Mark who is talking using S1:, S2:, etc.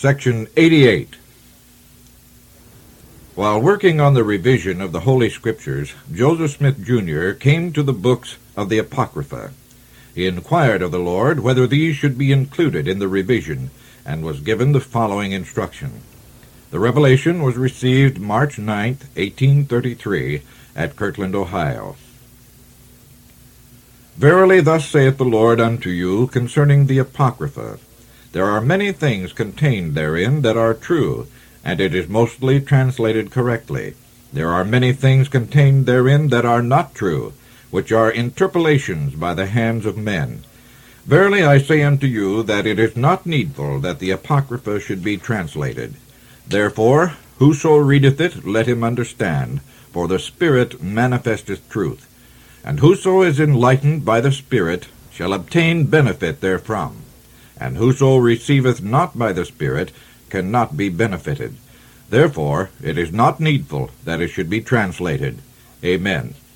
S1: Section 88. While working on the revision of the Holy Scriptures, Joseph Smith, Jr. came to the books of the Apocrypha. He inquired of the Lord whether these should be included in the revision, and was given the following instruction. The revelation was received March 9, 1833, at Kirtland, Ohio. Verily thus saith the Lord unto you concerning the Apocrypha, there are many things contained therein that are true, and it is mostly translated correctly. There are many things contained therein that are not true, which are interpolations by the hands of men. Verily I say unto you that it is not needful that the Apocrypha should be translated. Therefore, whoso readeth it, let him understand, for the Spirit manifesteth truth. And whoso is enlightened by the Spirit shall obtain benefit therefrom. And whoso receiveth not by the Spirit cannot be benefited. Therefore it is not needful that it should be translated. Amen.